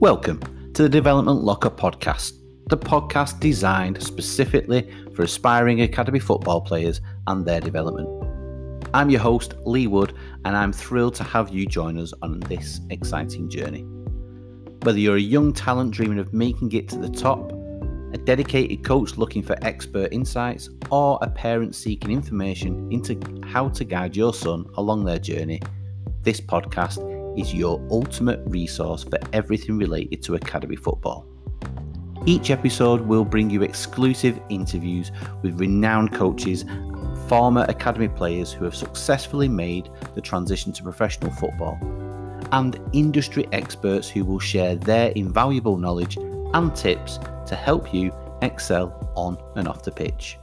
Welcome to the Development Locker podcast, the podcast designed specifically for aspiring academy football players and their development. I'm your host, Lee Wood, and I'm thrilled to have you join us on this exciting journey. Whether you're a young talent dreaming of making it to the top, a dedicated coach looking for expert insights, or a parent seeking information into how to guide your son along their journey, this podcast is your ultimate resource for everything related to academy football. Each episode will bring you exclusive interviews with renowned coaches, former academy players who have successfully made the transition to professional football, and industry experts who will share their invaluable knowledge and tips to help you excel on and off the pitch.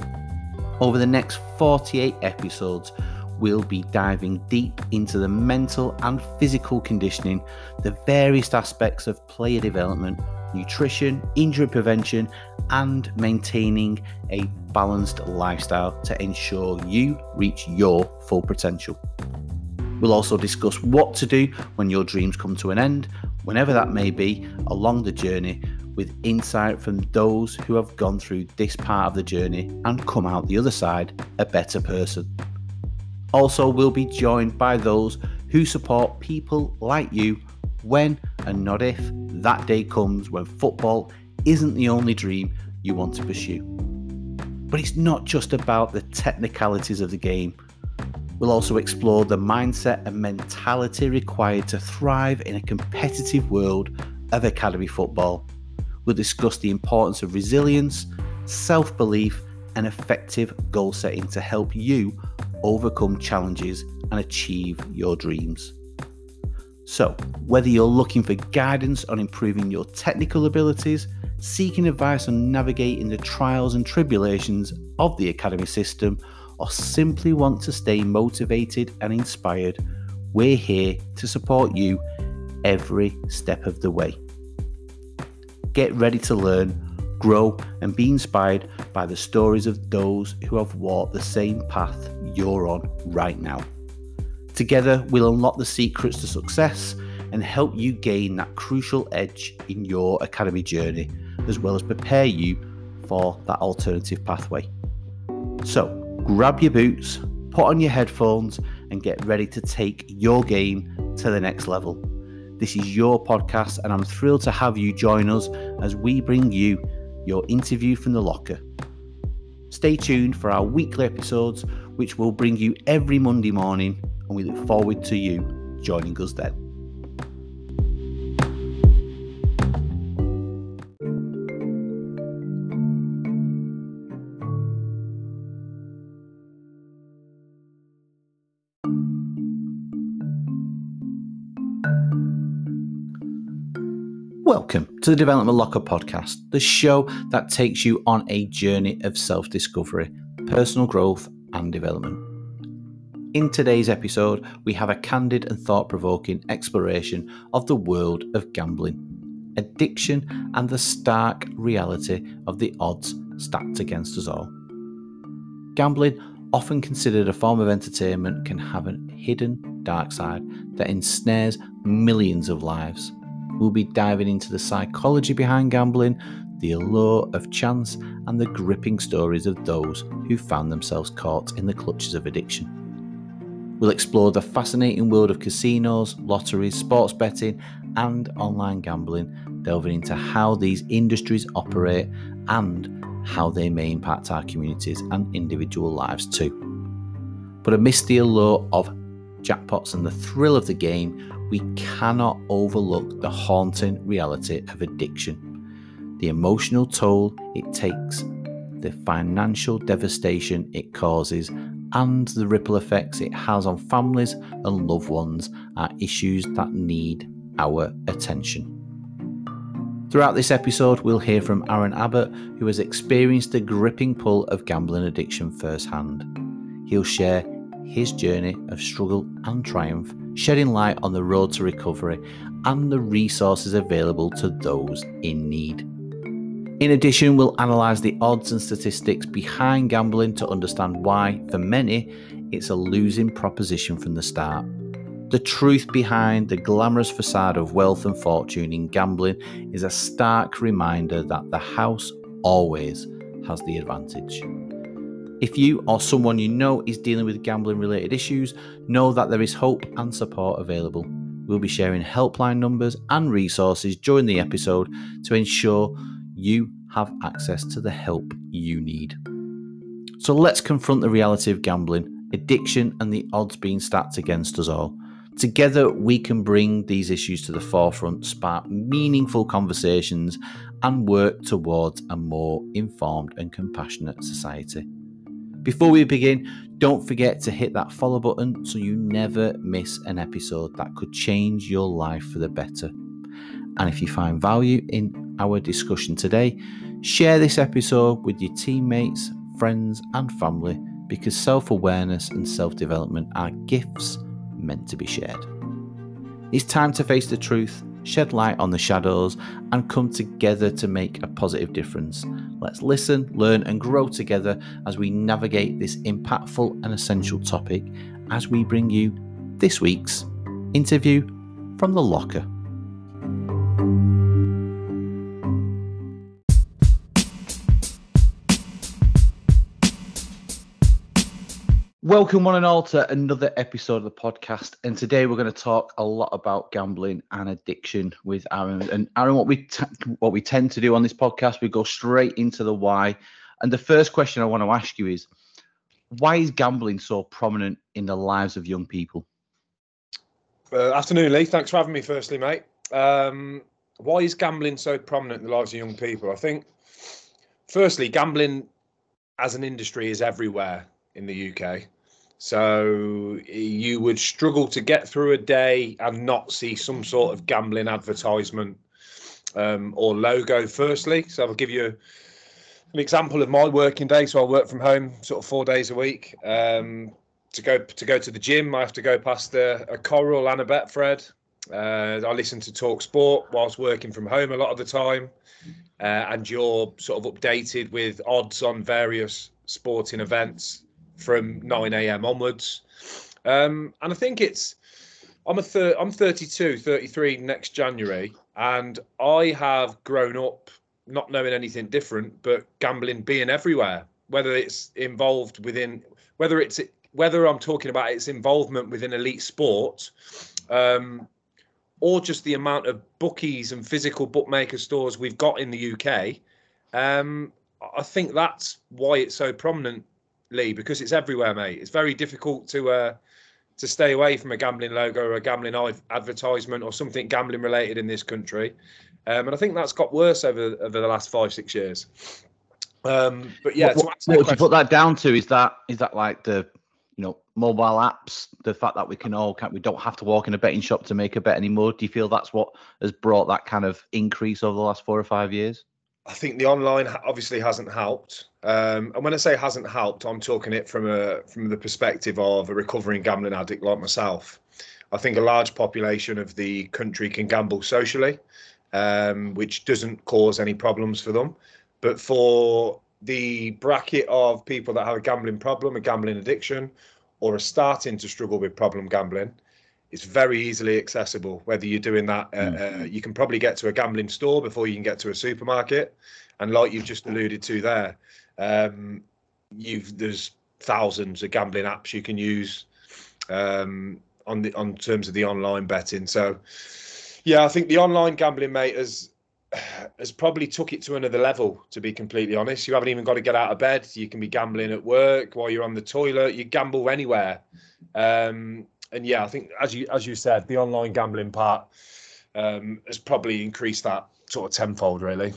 Over the next 48 episodes, we'll be diving deep into the mental and physical conditioning, the various aspects of player development, nutrition, injury prevention, and maintaining a balanced lifestyle to ensure you reach your full potential. We'll also discuss what to do when your dreams come to an end, whenever that may be, along the journey, with insight from those who have gone through this part of the journey and come out the other side a better person. Also, we'll be joined by those who support people like you when and not if that day comes when football isn't the only dream you want to pursue. But it's not just about the technicalities of the game. We'll also explore the mindset and mentality required to thrive in a competitive world of academy football. We'll discuss the importance of resilience, self-belief, and effective goal setting to help you overcome challenges and achieve your dreams. So, whether you're looking for guidance on improving your technical abilities, seeking advice on navigating the trials and tribulations of the academy system, or simply want to stay motivated and inspired, we're here to support you every step of the way. Get ready to learn, grow, and be inspired by the stories of those who have walked the same path you're on right now. Together, we'll unlock the secrets to success and help you gain that crucial edge in your academy journey, as well as prepare you for that alternative pathway. So, grab your boots, put on your headphones, and get ready to take your game to the next level. This is your podcast, and I'm thrilled to have you join us as we bring you your interview from the locker. Stay tuned for our weekly episodes, which will bring you every Monday morning, and we look forward to you joining us then. Welcome to the Development Locker podcast, the show that takes you on a journey of self-discovery, personal growth, and development. In today's episode, we have a candid and thought-provoking exploration of the world of gambling, addiction, and the stark reality of the odds stacked against us all. Gambling, often considered a form of entertainment, can have a hidden dark side that ensnares millions of lives. We'll be diving into the psychology behind gambling, the allure of chance, and the gripping stories of those who found themselves caught in the clutches of addiction. We'll explore the fascinating world of casinos, lotteries, sports betting, and online gambling, delving into how these industries operate and how they may impact our communities and individual lives too. But amidst the allure of jackpots and the thrill of the game, we cannot overlook the haunting reality of addiction, the emotional toll it takes, the financial devastation it causes, and the ripple effects it has on families and loved ones are issues that need our attention. Throughout this episode, we'll hear from Aaron Abbott, who has experienced the gripping pull of gambling addiction firsthand. He'll share his journey of struggle and triumph, shedding light on the road to recovery and the resources available to those in need. In addition, we'll analyse the odds and statistics behind gambling to understand why, for many, it's a losing proposition from the start. The truth behind the glamorous facade of wealth and fortune in gambling is a stark reminder that the house always has the advantage. If you or someone you know is dealing with gambling related issues, know that there is hope and support available. We'll be sharing helpline numbers and resources during the episode to ensure you have access to the help you need. So let's confront the reality of gambling, addiction, and the odds being stacked against us all. Together, we can bring these issues to the forefront, spark meaningful conversations, and work towards a more informed and compassionate society. Before we begin, don't forget to hit that follow button so you never miss an episode that could change your life for the better. And if you find value in our discussion today, share this episode with your teammates, friends, and family, because self-awareness and self-development are gifts meant to be shared. It's time to face the truth, shed light on the shadows, and come together to make a positive difference. Let's listen, learn, and grow together as we navigate this impactful and essential topic as we bring you this week's interview from the locker. Welcome one and all to another episode of the podcast, and today we're going to talk a lot about gambling and addiction with Aaron. And Aaron, what we tend to do on this podcast, we go straight into the why. And the first question I want to ask you is, why is gambling so prominent in the lives of young people? Afternoon, Lee. Thanks for having me. Firstly, mate, why is gambling so prominent in the lives of young people? I think, firstly, gambling as an industry is everywhere in the UK. So you would struggle to get through a day and not see some sort of gambling advertisement or logo, firstly. So I'll give you an example of my working day. So I work from home sort of 4 days a week. To go to the gym, I have to go past a Coral and a Betfred. I listen to Talk Sport whilst working from home a lot of the time. And you're sort of updated with odds on various sporting events from 9 a.m. onwards. And I think I'm 32, 33 next January, and I have grown up not knowing anything different, but gambling being everywhere, whether it's involved within, whether I'm talking about its involvement within elite sport, or just the amount of bookies and physical bookmaker stores we've got in the UK. I think that's why it's so prominent, Lee, because it's everywhere, mate. It's very difficult to stay away from a gambling logo or a gambling advertisement or something gambling related in this country. And I think that's got worse over the last 5-6 years. But yeah, what would you put that down to? Is that like the mobile apps, the fact that we don't have to walk in a betting shop to make a bet anymore? Do you feel that's what has brought that kind of increase over the last 4 or 5 years? I think the online obviously hasn't helped. And when I say hasn't helped, I'm talking it from the perspective of a recovering gambling addict like myself. I think a large population of the country can gamble socially, which doesn't cause any problems for them. But for the bracket of people that have a gambling problem, a gambling addiction, or are starting to struggle with problem gambling, it's very easily accessible. Whether you're doing that, you can probably get to a gambling store before you can get to a supermarket. And like you've just alluded to there, there's thousands of gambling apps you can use on terms of the online betting. So, yeah, I think the online gambling, mate, has probably took it to another level, to be completely honest. You haven't even got to get out of bed. You can be gambling at work while you're on the toilet. You gamble anywhere. And yeah, I think as you said, the online gambling part has probably increased that sort of tenfold, really.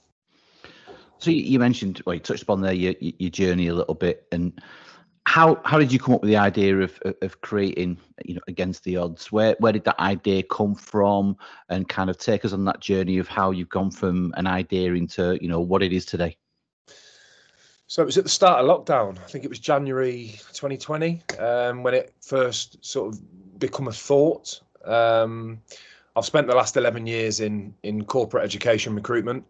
So you mentioned, you touched upon there your journey a little bit, and how did you come up with the idea of creating, Against the Odds? Where did that idea come from, and kind of take us on that journey of how you've gone from an idea into what it is today? So it was at the start of lockdown. I think it was January 2020 when it first sort of become a thought. I've spent the last 11 years in corporate education recruitment.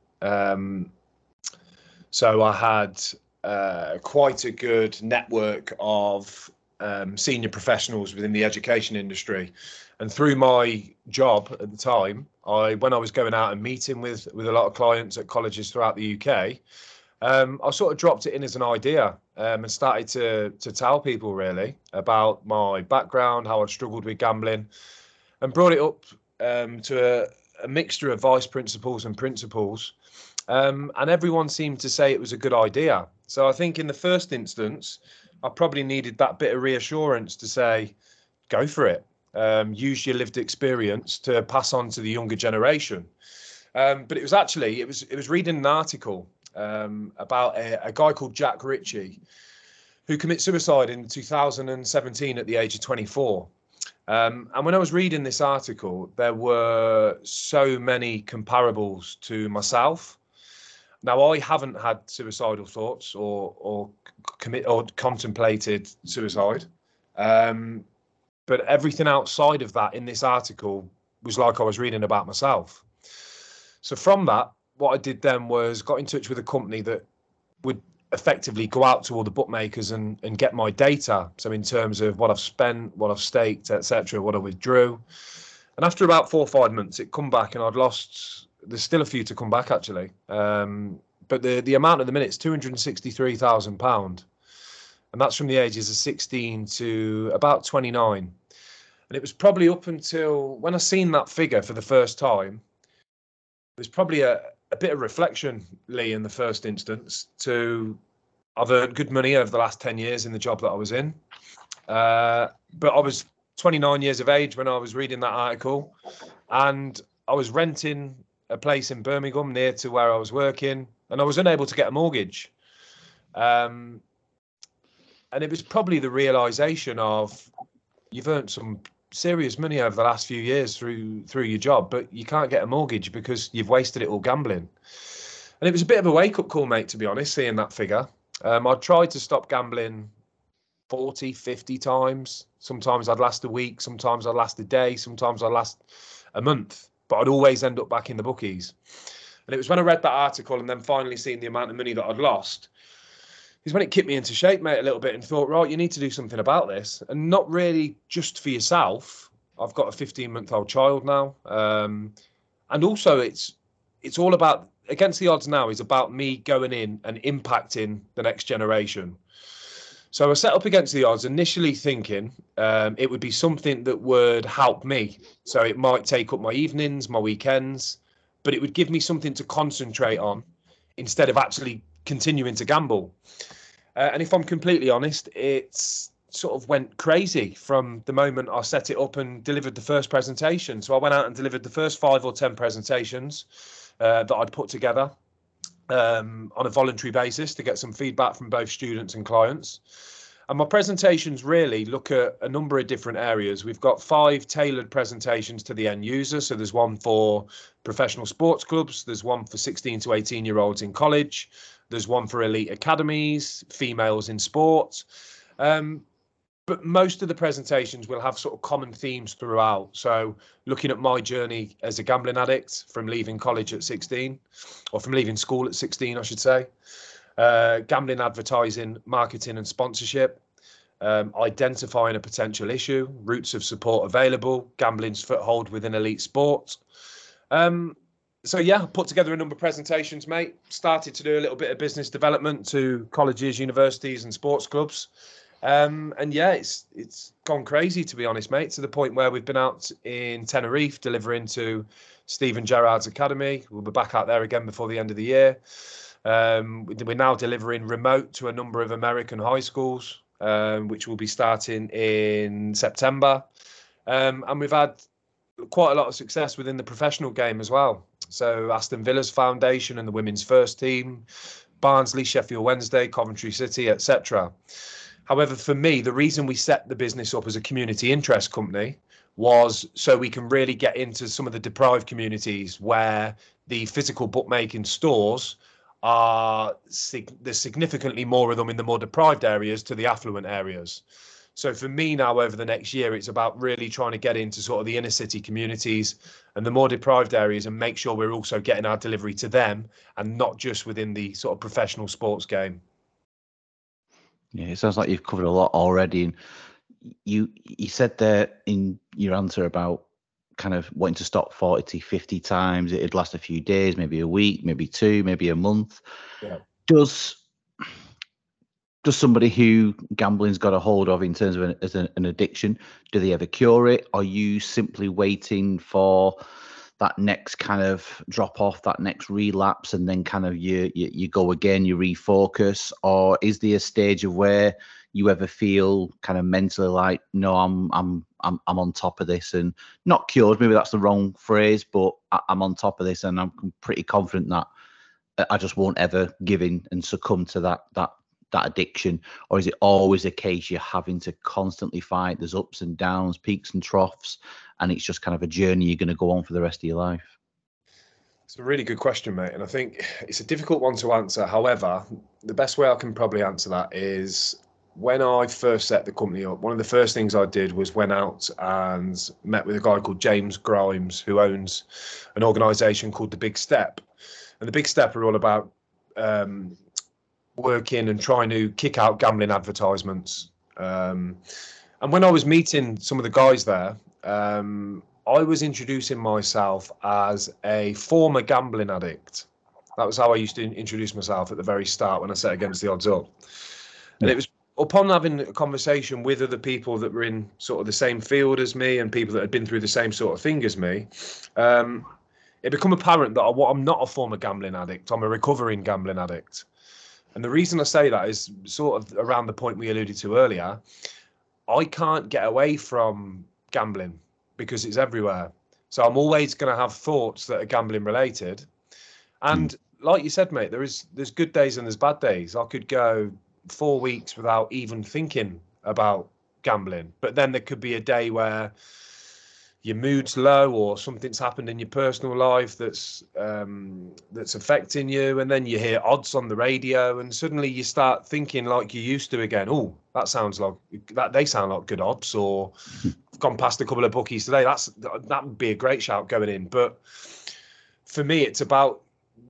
So I had quite a good network of senior professionals within the education industry. And through my job at the time, when I was going out and meeting with a lot of clients at colleges throughout the UK, I sort of dropped it in as an idea, and started to tell people really about my background, how I struggled with gambling, and brought it up to a mixture of vice principals and principals. And everyone seemed to say it was a good idea. So I think in the first instance, I probably needed that bit of reassurance to say, go for it. Use your lived experience to pass on to the younger generation. But it was reading an article about a guy called Jack Ritchie, who committed suicide in 2017 at the age of 24. And when I was reading this article, there were so many comparables to myself. Now, I haven't had suicidal thoughts or contemplated suicide. But everything outside of that in this article was like I was reading about myself. So from that, what I did then was got in touch with a company that would effectively go out to all the bookmakers and get my data. So in terms of what I've spent, what I've staked, etc., what I withdrew. And after about 4 or 5 months, it come back and I'd lost. There's still a few to come back actually. But the amount at the minute is £263,000. And that's from the ages of 16 to about 29. And it was probably up until when I seen that figure for the first time, there's probably a bit of reflection, Lee, in the first instance. I've earned good money over the last 10 years in the job that I was in. But I was 29 years of age when I was reading that article, and I was renting a place in Birmingham near to where I was working, and I was unable to get a mortgage. And it was probably the realization of you've earned some serious money over the last few years through your job, but you can't get a mortgage because you've wasted it all gambling. And it was a bit of a wake-up call, mate, to be honest, seeing that figure. I tried to stop gambling 40, 50 times. Sometimes I'd last a week, sometimes I'd last a day, sometimes I'd last a month, but I'd always end up back in the bookies. And it was when I read that article and then finally seeing the amount of money that I'd lost, is when it kicked me into shape, mate, a little bit, and thought, right, you need to do something about this. And not really just for yourself. I've got a 15-month-old child now. And also it's all about, Against the Odds now is about me going in and impacting the next generation. So I set up Against the Odds initially thinking it would be something that would help me. So it might take up my evenings, my weekends, but it would give me something to concentrate on instead of actually continuing to gamble. And if I'm completely honest, it's sort of went crazy from the moment I set it up and delivered the first presentation. So I went out and delivered the first 5 or 10 presentations that I'd put together on a voluntary basis to get some feedback from both students and clients. And my presentations really look at a number of different areas. We've got 5 tailored presentations to the end user. So there's one for professional sports clubs. There's one for 16 to 18-year-olds in college. There's one for elite academies, females in sport. But most of the presentations will have sort of common themes throughout. So looking at my journey as a gambling addict from leaving college at 16, or from leaving school at 16, I should say. Gambling, advertising, marketing and sponsorship. Identifying a potential issue, routes of support available, gambling's foothold within elite sport. So yeah, I put together a number of presentations, mate. Started to do a little bit of business development to colleges, universities and sports clubs. And yeah, it's gone crazy, to be honest, mate, to the point where we've been out in Tenerife delivering to Stephen Gerrard's academy. We'll be back out there again before the end of the year. We're now delivering remote to a number of American high schools, which will be starting in September. And we've had quite a lot of success within the professional game as well. So Aston Villa's Foundation and the women's first team, Barnsley, Sheffield Wednesday, Coventry City, etc. However, for me, the reason we set the business up as a community interest company was so we can really get into some of the deprived communities where the physical bookmaking stores there's significantly more of them in the more deprived areas to the affluent areas. So for me now, over the next year, it's about really trying to get into sort of the inner city communities and the more deprived areas and make sure we're also getting our delivery to them and not just within the sort of professional sports game. Yeah, it sounds like you've covered a lot already. And you said there in your answer about kind of wanting to stop 40, 50 times. It'd last a few days, maybe a week, maybe two, maybe a month. Yeah. Does somebody who gambling's got a hold of in terms of an addiction, do they ever cure it? Are you simply waiting for that next kind of drop off, that next relapse, and then kind of you go again, you refocus? Or is there a stage of where you ever feel kind of mentally like, no, I'm on top of this, and not cured, maybe that's the wrong phrase, but I'm on top of this and I'm pretty confident that I just won't ever give in and succumb to that addiction? Or is it always a case you're having to constantly fight? There's ups and downs, peaks and troughs, and it's just kind of a journey you're going to go on for the rest of your life? It's a really good question, mate, and I think it's a difficult one to answer. However, the best way I can probably answer that is when I first set the company up, one of the first things I did was went out and met with a guy called James Grimes, who owns an organisation called The Big Step. And The Big Step are all about working and trying to kick out gambling advertisements. And when I was meeting some of the guys there, I was introducing myself as a former gambling addict. That was how I used to introduce myself at the very start when I set Against the Odds Up. And it was upon having a conversation with other people that were in sort of the same field as me and people that had been through the same sort of thing as me, it became apparent that I'm not a former gambling addict. I'm a recovering gambling addict. And the reason I say that is sort of around the point we alluded to earlier. I can't get away from gambling because it's everywhere. So I'm always going to have thoughts that are gambling related. And like you said, mate, there's good days and there's bad days. I could go 4 weeks without even thinking about gambling, but then there could be a day where your mood's low or something's happened in your personal life that's affecting you, and then you hear odds on the radio and suddenly you start thinking like you used to again. Oh, that sounds like that, they sound like good odds, or I've gone past a couple of bookies today, that would be a great shout going in. But for me, it's about,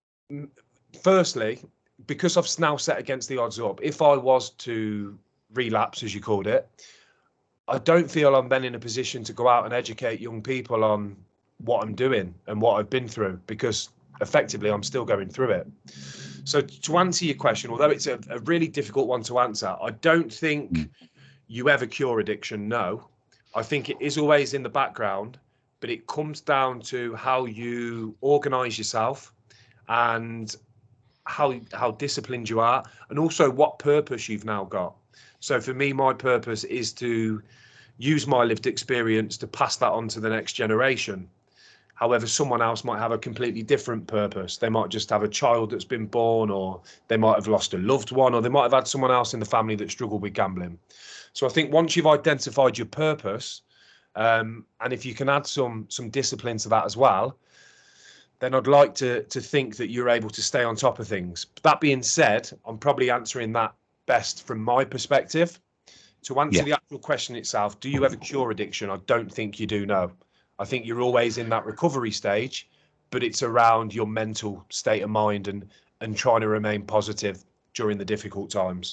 firstly, because I've now set Against the Odds Up, if I was to relapse, as you called it, I don't feel I'm then in a position to go out and educate young people on what I'm doing and what I've been through, because effectively I'm still going through it. So to answer your question, although it's a really difficult one to answer, I don't think you ever cure addiction, no. I think it is always in the background, but it comes down to how you organise yourself and how disciplined you are, and also what purpose you've now got. So for me, my purpose is to use my lived experience to pass that on to the next generation. However, someone else might have a completely different purpose. They might just have a child that's been born, or they might have lost a loved one, or they might have had someone else in the family that struggled with gambling. So I think once you've identified your purpose, and if you can add some discipline to that as well, then I'd like to think that you're able to stay on top of things. That being said, I'm probably answering that best from my perspective. To answer the actual question itself, do you ever cure addiction? I don't think you do, no. I think you're always in that recovery stage, but it's around your mental state of mind and trying to remain positive during the difficult times.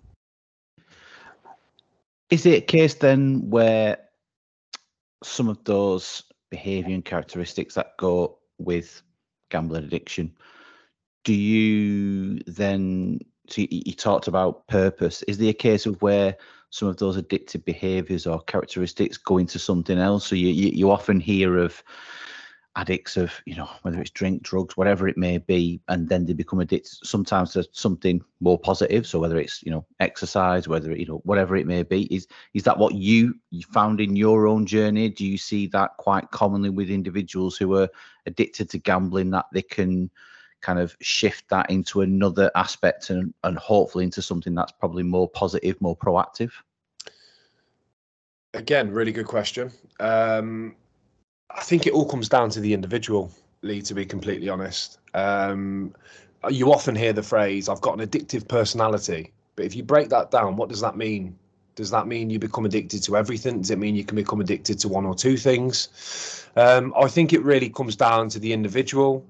Is it a case then where some of those behaviour and characteristics that go with gambling addiction, do you then, so you talked about purpose, is there a case of where some of those addictive behaviours or characteristics go into something else? So you often hear of addicts of, whether it's drink, drugs, whatever it may be, and then they become addicted sometimes to something more positive. So whether it's, exercise, whether, whatever it may be, is that what you found in your own journey? Do you see that quite commonly with individuals who are addicted to gambling, that they can kind of shift that into another aspect and hopefully into something that's probably more positive, more proactive? Again, really good question. I think it all comes down to the individual, Lee, to be completely honest. You often hear the phrase, I've got an addictive personality. But if you break that down, what does that mean? Does that mean you become addicted to everything? Does it mean you can become addicted to one or two things? I think it really comes down to the individual.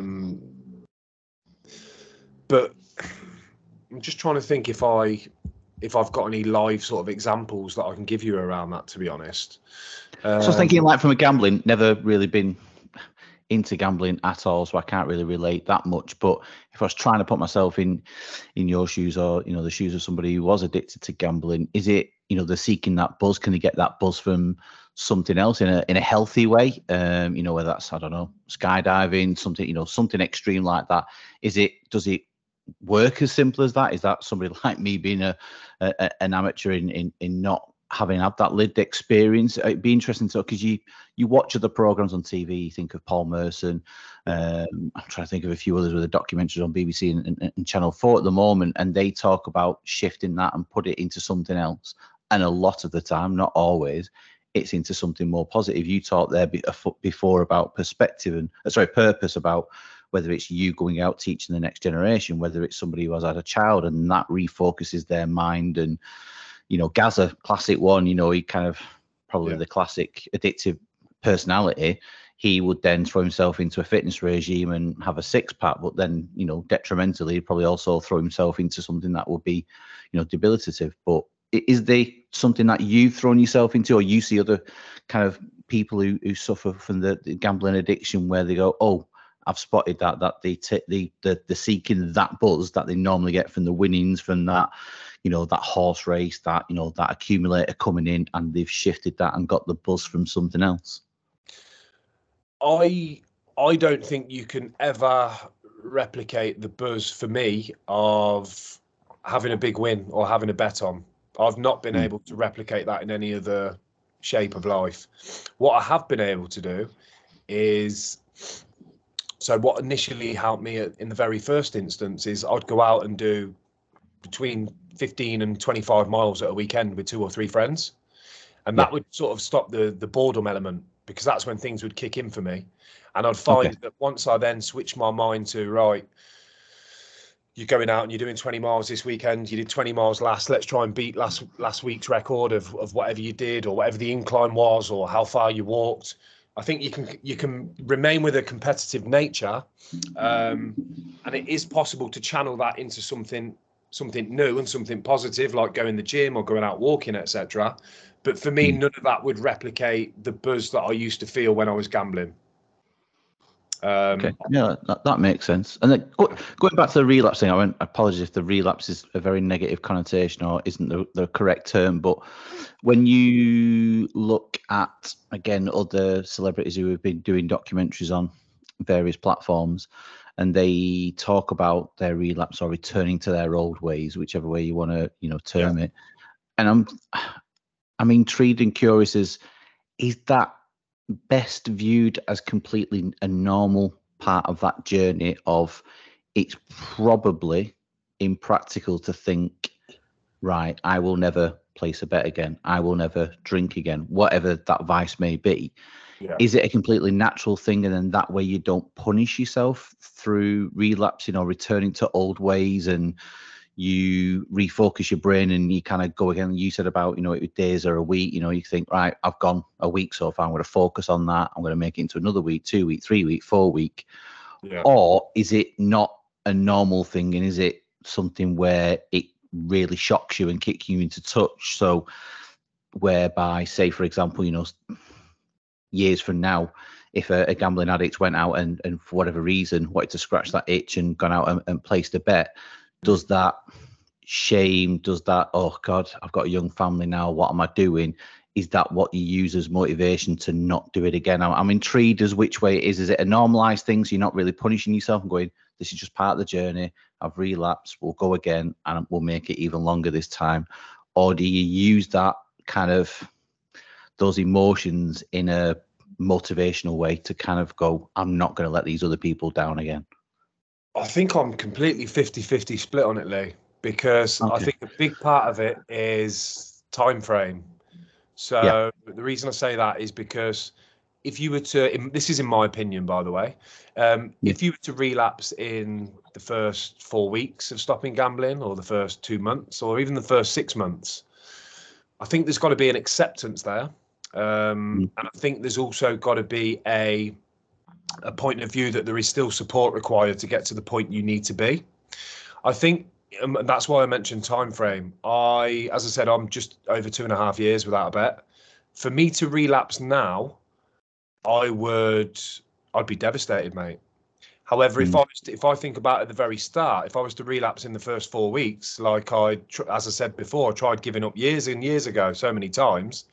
But I'm just trying to think if I if I've got any live sort of examples that I can give you around that, to be honest. So I was thinking, like, from a gambling, never really been into gambling at all, so I can't really relate that much. But if I was trying to put myself in your shoes, or the shoes of somebody who was addicted to gambling, is it, they're seeking that buzz? Can they get that buzz from something else in a healthy way? Whether that's, I don't know, skydiving, something, something extreme like that. Does it work as simple as that? Is that somebody like me being an amateur in not having had that lived experience? It'd be interesting to, because you watch other programs on TV. You think of Paul Merson. I'm trying to think of a few others with the documentaries on BBC and Channel 4 at the moment, and they talk about shifting that and put it into something else. And a lot of the time, not always, it's into something more positive. You talked there before about purpose, about whether it's you going out teaching the next generation, whether it's somebody who has had a child and that refocuses their mind. And Gaza, classic one, he kind of probably the classic addictive personality. He would then throw himself into a fitness regime and have a six-pack, but then, detrimentally, he'd probably also throw himself into something that would be, debilitative. But is there something that you've thrown yourself into, or you see other kind of people who suffer from the gambling addiction, where they go, oh, I've spotted that the seeking that buzz that they normally get from the winnings, from that, that horse race, that, that accumulator coming in, and they've shifted that and got the buzz from something else? I don't think you can ever replicate the buzz, for me, of having a big win or having a bet on. I've not been able to replicate that in any other shape of life. What I have been able to do is, so what initially helped me in the very first instance is I'd go out and do between 15 and 25 miles at a weekend with 2 or 3 friends. And that would sort of stop the boredom element, because that's when things would kick in for me. And I'd find that once I then switched my mind to, right, you're going out and you're doing 20 miles this weekend, you did 20 miles let's try and beat last week's record of whatever you did, or whatever the incline was, or how far you walked. I think you can remain with a competitive nature, and it is possible to channel that into something new and something positive, like going to the gym or going out walking, etc. But for me, none of that would replicate the buzz that I used to feel when I was gambling. Okay, yeah, that makes sense. And then going back to the relapse thing, I apologize if the relapse is a very negative connotation or isn't the correct term, but when you look at, again, other celebrities who have been doing documentaries on various platforms, and they talk about their relapse or returning to their old ways, whichever way you want to, term it. And I'm intrigued and curious, is that best viewed as completely a normal part of that journey of, it's probably impractical to think, right, I will never place a bet again, I will never drink again, whatever that vice may be? Is it a completely natural thing, and then that way you don't punish yourself through relapsing or returning to old ways, and you refocus your brain and you kind of go again? You said about, days or a week, you think, right, I've gone a week so far, I'm going to focus on that, I'm going to make it into another week, 2 week, 3 week, 4 week. Or is it not a normal thing, and is it something where it really shocks you and kicks you into touch? So whereby, say, for example, years from now, if a gambling addict went out and for whatever reason wanted to scratch that itch and gone out and placed a bet, does that shame, does that, oh God, I've got a young family now, what am I doing? Is that what you use as motivation to not do it again? I'm intrigued as which way it is. Is it a normalized thing, so you're not really punishing yourself and going, this is just part of the journey, I've relapsed, we'll go again and we'll make it even longer this time? Or do you use that kind of, those emotions in a motivational way to kind of go, I'm not going to let these other people down again? I think I'm completely 50-50 split on it, Lee, because I think a big part of it is time frame. So the reason I say that is because if you were to, this is in my opinion, by the way, if you were to relapse in the first 4 weeks of stopping gambling, or the first 2 months, or even the first 6 months, I think there's got to be an acceptance there. And I think there's also got to be a point of view that there is still support required to get to the point you need to be. I think that's why I mentioned time frame. As I said, I'm just over 2.5 years without a bet. For me to relapse now, I'd be devastated, mate. However, if I think about at the very start, if I was to relapse in the first 4 weeks, like as I said before, I tried giving up years and years ago, so many times.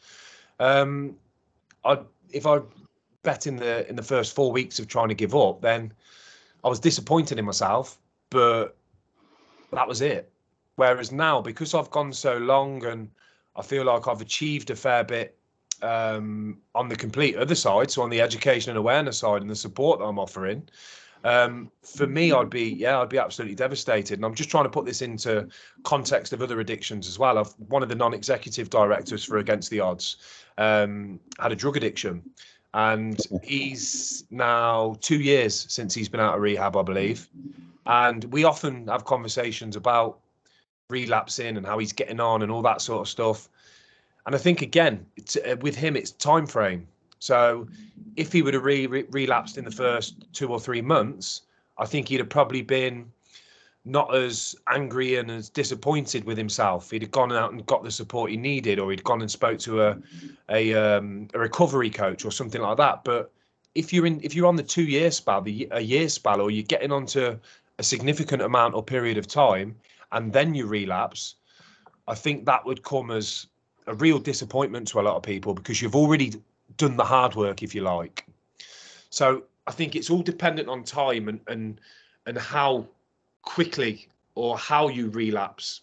If I bet in the first 4 weeks of trying to give up, then I was disappointed in myself, but that was it. Whereas now, because I've gone so long and I feel like I've achieved a fair bit on the complete other side, so on the education and awareness side and the support that I'm offering, for me, I'd be absolutely devastated. And I'm just trying to put this into context of other addictions as well. One of the non-executive directors for Against the Odds had a drug addiction, and he's now 2 years since he's been out of rehab, I believe. And we often have conversations about relapsing and how he's getting on and all that sort of stuff. And I think, again, with him, it's time frame. So if he would have relapsed in the first 2 or 3 months, I think he'd have probably been not as angry and as disappointed with himself. He'd have gone out and got the support he needed, or he'd gone and spoke to a recovery coach or something like that. But if you're on the 2 year spell, a year spell, or you're getting onto a significant amount or period of time, and then you relapse, I think that would come as a real disappointment to a lot of people, because you've already done the hard work, if you like. So I think it's all dependent on time and how quickly or how you relapse.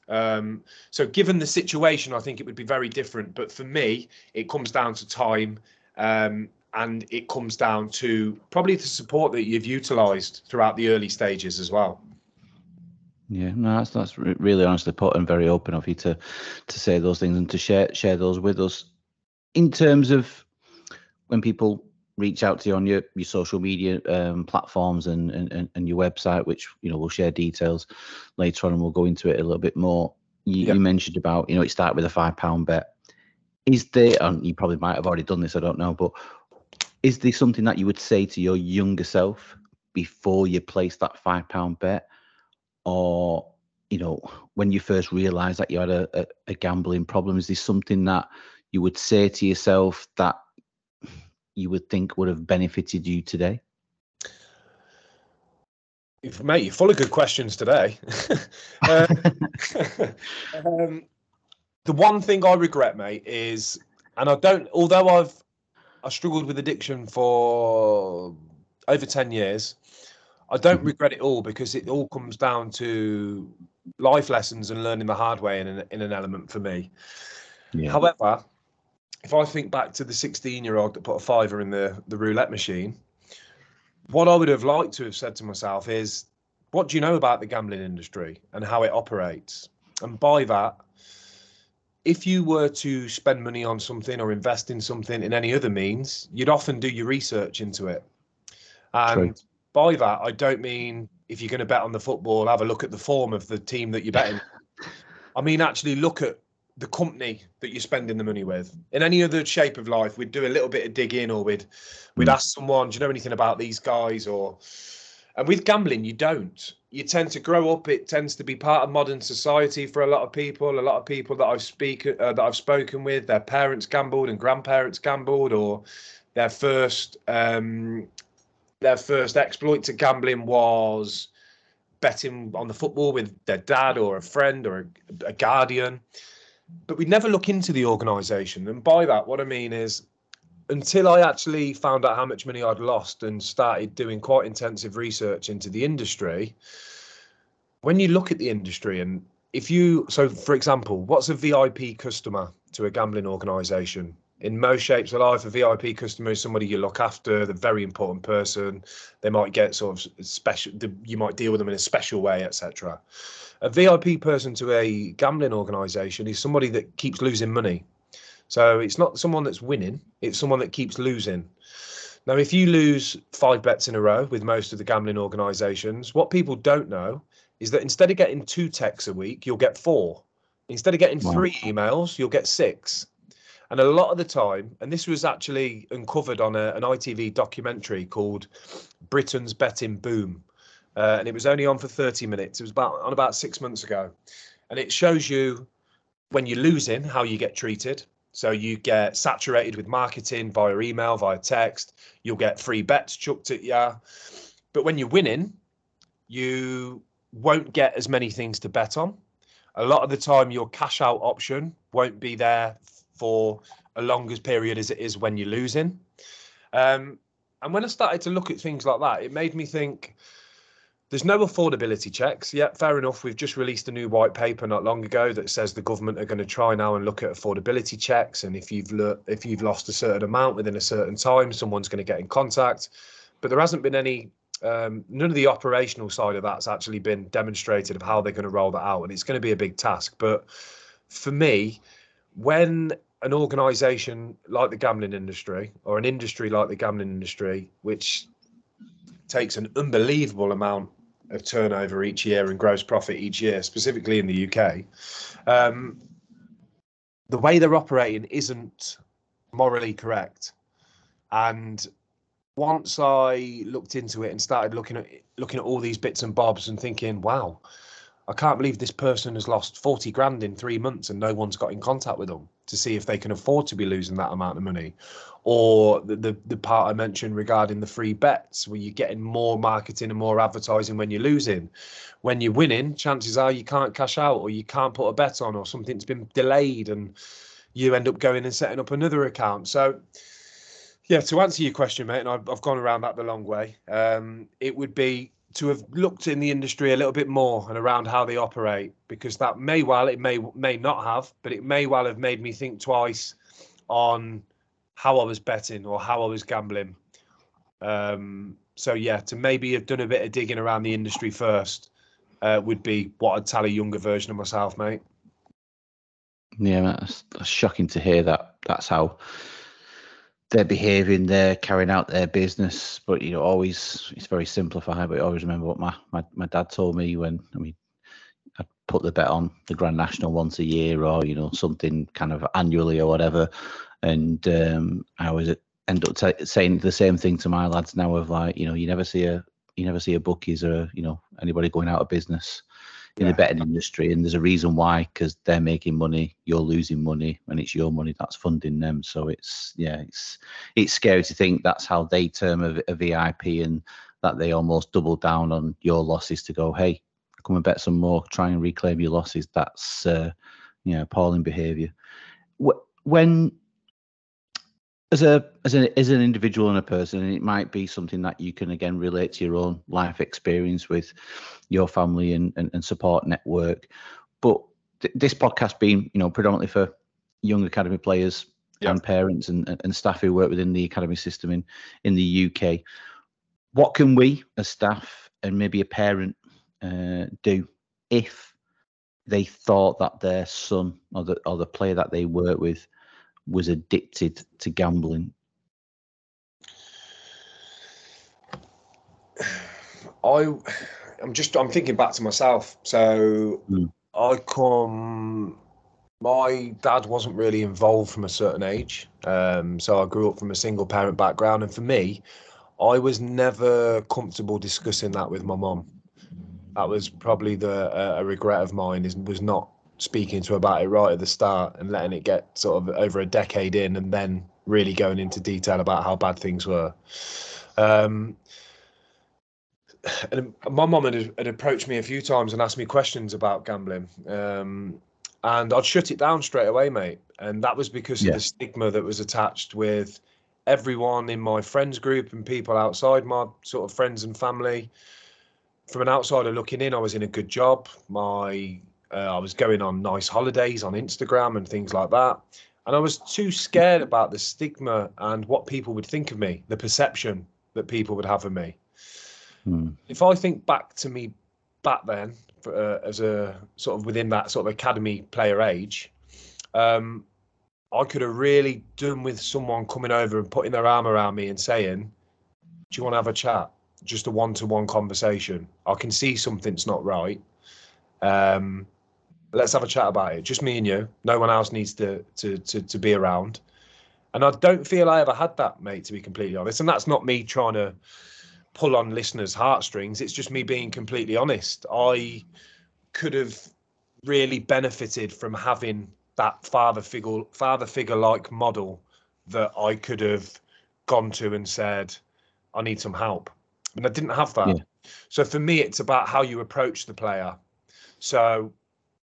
So given the situation, I think it would be very different. But for me, it comes down to time, and it comes down to probably the support that you've utilised throughout the early stages as well. Yeah, no, that's really honestly put and very open of you to say those things and to share those with us. In terms of when people reach out to you on your social media platforms and your website, which we'll share details later on, and we'll go into it a little bit more. You mentioned about it started with a £5 bet. Is there, and you probably might have already done this, I don't know, but is there something that you would say to your younger self before you place that £5 bet? Or, when you first realised that you had a gambling problem, is there something that you would say to yourself that you would think would have benefited you today? Mate, you're full of good questions today. The one thing I regret, mate, is, and although I struggled with addiction for over 10 years, I don't regret it all, because it all comes down to life lessons and learning the hard way in an element for me. Yeah. However, if I think back to the 16-year-old that put a fiver in the roulette machine, what I would have liked to have said to myself is, what do you know about the gambling industry and how it operates? And by that, if you were to spend money on something or invest in something in any other means, you'd often do your research into it. And True. By that, I don't mean if you're going to bet on the football, have a look at the form of the team that you're betting. I mean, actually look at the company that you're spending the money with. In any other shape of life, we'd do a little bit of digging, or we'd ask someone, do you know anything about these guys? And with gambling, you don't. You tend to grow up. It tends to be part of modern society for a lot of people. A lot of people that I've spoken with, their parents gambled and grandparents gambled, or their first exploit to gambling was betting on the football with their dad or a friend or a guardian. But we never look into the organisation. And by that, what I mean is, until I actually found out how much money I'd lost and started doing quite intensive research into the industry, when you look at the industry, and so for example, what's a VIP customer to a gambling organisation? In most shapes of life, a VIP customer is somebody you look after, the very important person. They might get sort of special, you might deal with them in a special way, etc. A VIP person to a gambling organisation is somebody that keeps losing money. So it's not someone that's winning, it's someone that keeps losing. Now, if you lose 5 bets in a row with most of the gambling organisations, what people don't know is that instead of getting 2 texts a week, you'll get 4. Instead of getting 3 emails, you'll get 6. And a lot of the time, and this was actually uncovered on an ITV documentary called Britain's Betting Boom. and it was only on for 30 minutes. It was about 6 months ago, and it shows you when you're losing how you get treated. So you get saturated with marketing via email, via text. You'll get free bets chucked at you. But when you're winning, you won't get as many things to bet on. A lot of the time, your cash out option won't be there for a longer period as it is when you're losing. And when I started to look at things like that, it made me think, there's no affordability checks. Yeah, fair enough. We've just released a new white paper not long ago that says the government are going to try now and look at affordability checks. And if you've lost a certain amount within a certain time, someone's going to get in contact. But there hasn't been any, none of the operational side of that's actually been demonstrated of how they're going to roll that out. And it's going to be a big task. But for me, when an organisation like the gambling industry, or an industry like the gambling industry, which takes an unbelievable amount of turnover each year and gross profit each year, specifically in the UK, the way they're operating isn't morally correct. And once I looked into it and started looking at all these bits and bobs and thinking, wow, I can't believe this person has lost 40 grand in 3 months and no one's got in contact with them to see if they can afford to be losing that amount of money. Or the part I mentioned regarding the free bets, where you're getting more marketing and more advertising when you're losing. When you're winning, chances are you can't cash out, or you can't put a bet on, or something's been delayed and you end up going and setting up another account. So yeah, to answer your question, mate, and I've gone around that the long way, it would be to have looked in the industry a little bit more and around how they operate, because that may not have, but it may well have made me think twice on how I was betting or how I was gambling. So yeah, to maybe have done a bit of digging around the industry first would be what I'd tell a younger version of myself, mate. Yeah, that's shocking to hear that. That's how they're behaving, they're carrying out their business. But always, it's very simplified. But I always remember what my dad told me when I'd put the bet on the Grand National once a year, or something kind of annually or whatever. And I always end up saying the same thing to my lads now, of like, you never see a bookies or anybody going out of business in the betting industry, and there's a reason why, because they're making money, you're losing money, and it's your money that's funding them. So it's scary to think that's how they term a VIP, and that they almost double down on your losses to go, hey, come and bet some more, try and reclaim your losses. That's appalling behaviour. When as an individual and a person, and it might be something that you can again relate to your own life experience with your family and support network, but this podcast being predominantly for young academy players and parents and staff who work within the academy system in the UK, what can we as staff and maybe a parent do if they thought that their son or the player that they work with was addicted to gambling? I'm thinking back to myself. So my dad wasn't really involved from a certain age. So I grew up from a single parent background, and for me, I was never comfortable discussing that with my mum. That was probably a regret of mine, was not speaking to her about it right at the start and letting it get sort of over a decade in, and then really going into detail about how bad things were. And my mum had approached me a few times and asked me questions about gambling, and I'd shut it down straight away, mate. And that was because of the stigma that was attached with everyone in my friends group and people outside my sort of friends and family. From an outsider looking in, I was in a good job. I was going on nice holidays on Instagram and things like that. And I was too scared about the stigma and what people would think of me, the perception that people would have of me. If I think back to me back then, as a sort of within that sort of academy player age, I could have really done with someone coming over and putting their arm around me and saying, do you want to have a chat? Just a one-to-one conversation. I can see something's not right. Let's have a chat about it. Just me and you. No one else needs to be around. And I don't feel I ever had that, mate, to be completely honest. And that's not me trying to pull on listeners' heartstrings. It's just me being completely honest. I could have really benefited from having that father figure like model that I could have gone to and said, I need some help. And I didn't have that. Yeah. So for me, it's about how you approach the player. So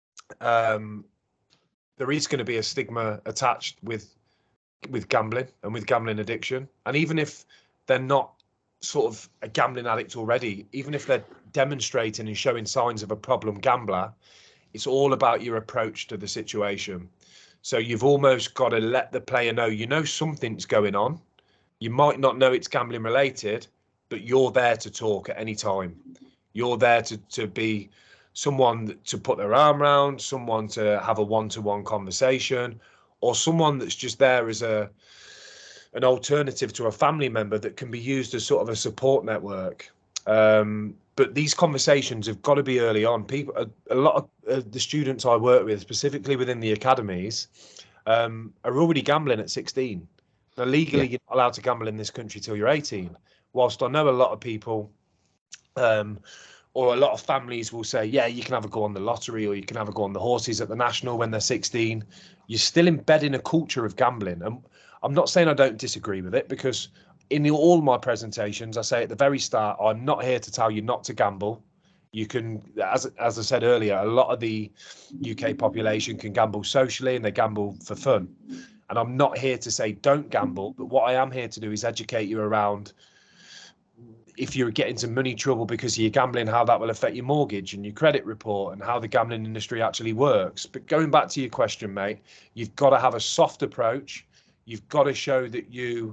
there is going to be a stigma attached with gambling and with gambling addiction. And even if they're not sort of a gambling addict already, even if they're demonstrating and showing signs of a problem gambler, it's all about your approach to the situation. So you've almost got to let the player know, you know, something's going on. You might not know it's gambling related, but you're there to talk at any time. You're there to be someone to put their arm around, someone to have a one-to-one conversation, or someone that's just there as an alternative to a family member that can be used as sort of a support network. But these conversations have got to be early on. A lot of the students I work with, specifically within the academies, are already gambling at 16. Now, legally, you're not allowed to gamble in this country till you're 18. Whilst I know a lot of people, or a lot of families will say, yeah, you can have a go on the lottery or you can have a go on the horses at the national when they're 16. You're still embedding a culture of gambling. And I'm not saying I don't disagree with it, because in all my presentations, I say at the very start, I'm not here to tell you not to gamble. You can, as I said earlier, a lot of the UK population can gamble socially and they gamble for fun. And I'm not here to say don't gamble, but what I am here to do is educate you around, if you're getting into money trouble because of your gambling, how that will affect your mortgage and your credit report and how the gambling industry actually works. But going back to your question, mate, you've got to have a soft approach. You've got to show that you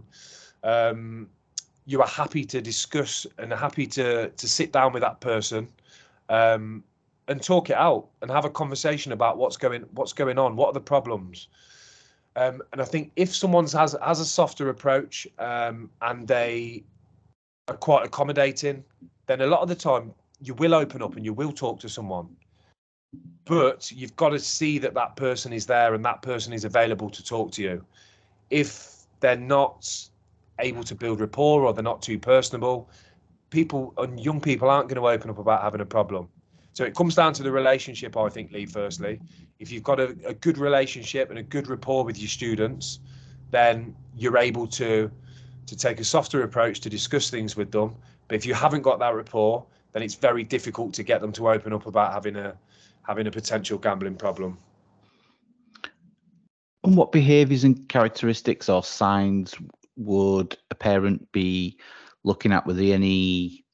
are happy to discuss and happy to sit down with that person and talk it out and have a conversation about what's going on, what are the problems. And I think if someone has a softer approach and they are quite accommodating, then a lot of the time you will open up and you will talk to someone. But you've got to see that that person is there and that person is available to talk to you. If they're not able to build rapport or they're not too personable, people and young people aren't going to open up about having a problem. So it comes down to the relationship, I think, Lee, firstly. If you've got a good relationship and a good rapport with your students, then you're able to take a softer approach to discuss things with them. But if you haven't got that rapport, then it's very difficult to get them to open up about having a potential gambling problem. And what behaviours and characteristics or signs would a parent be looking at? Were there any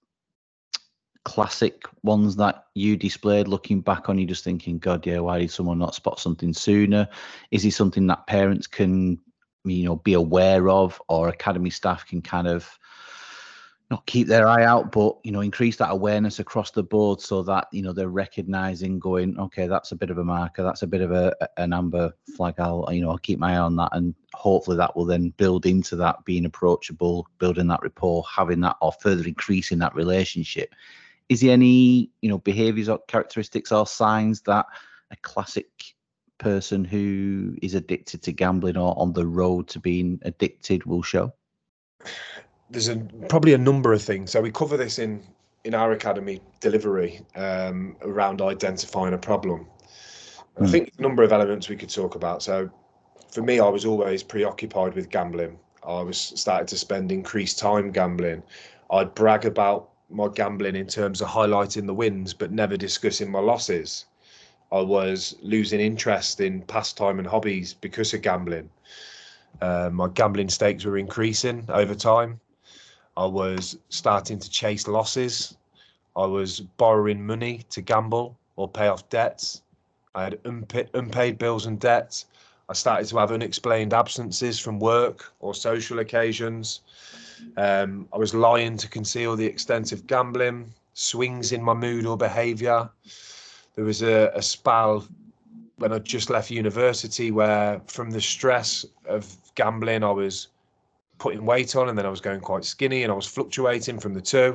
classic ones that you displayed looking back on, you just thinking, God, yeah, why did someone not spot something sooner? Is it something that parents can, be aware of, or academy staff can kind of not keep their eye out, but increase that awareness across the board so that they're recognizing, going, okay, that's a bit of a marker, that's a bit of an amber flag, I'll keep my eye on that, and hopefully that will then build into that being approachable, building that rapport, having that, or further increasing that relationship. Is there any behaviors or characteristics or signs that a classic person who is addicted to gambling or on the road to being addicted will show? There's probably a number of things. So we cover this in our academy delivery around identifying a problem. And I think there's a number of elements we could talk about. So for me, I was always preoccupied with gambling. I was starting to spend increased time gambling. I'd brag about my gambling in terms of highlighting the wins, but never discussing my losses. I was losing interest in pastime and hobbies because of gambling. My gambling stakes were increasing over time. I was starting to chase losses. I was borrowing money to gamble or pay off debts. I had unpaid bills and debts. I started to have unexplained absences from work or social occasions. I was lying to conceal the extent of gambling, swings in my mood or behaviour. There was a spell when I just left university where, from the stress of gambling, I was putting weight on, and then I was going quite skinny, and I was fluctuating from the two.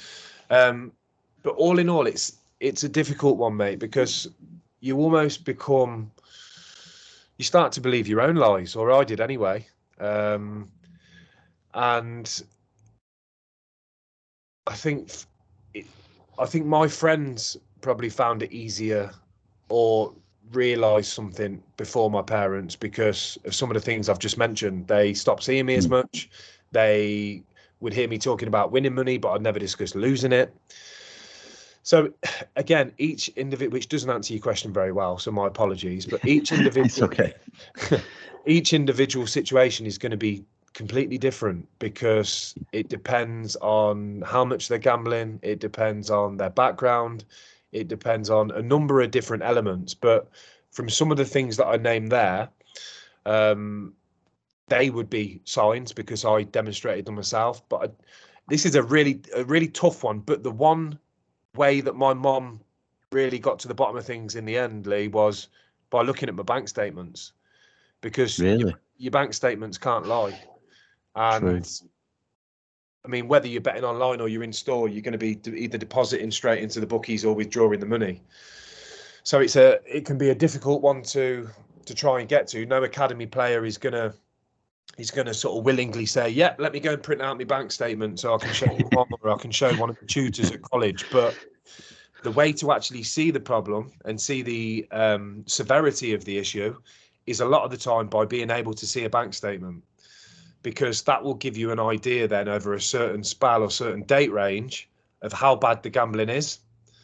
But all in all, it's a difficult one, mate, because you almost you start to believe your own lies, or I did anyway. And I think my friends probably found it easier or realised something before my parents because of some of the things I've just mentioned. They stopped seeing me as much. They would hear me talking about winning money, but I'd never discuss losing it. So again, each individual, which doesn't answer your question very well, so my apologies, but each individual, okay. each individual situation is going to be completely different because it depends on how much they're gambling. It depends on their background. It depends on a number of different elements. But from some of the things that I named there, they would be signs because I demonstrated them myself. But this is a really tough one. But the one way that my mom really got to the bottom of things in the end, Lee, was by looking at my bank statements, because Really? your bank statements can't lie. And True. I mean, whether you're betting online or you're in store, you're going to be either depositing straight into the bookies or withdrawing the money. So it can be a difficult one to try and get to. No academy player is going to sort of willingly say, "Yep, let me go and print out my bank statement so I can show you mom or I can show one of the tutors at college." But the way to actually see the problem and see the severity of the issue is a lot of the time by being able to see a bank statement, because that will give you an idea then over a certain spell or certain date range of how bad the gambling is.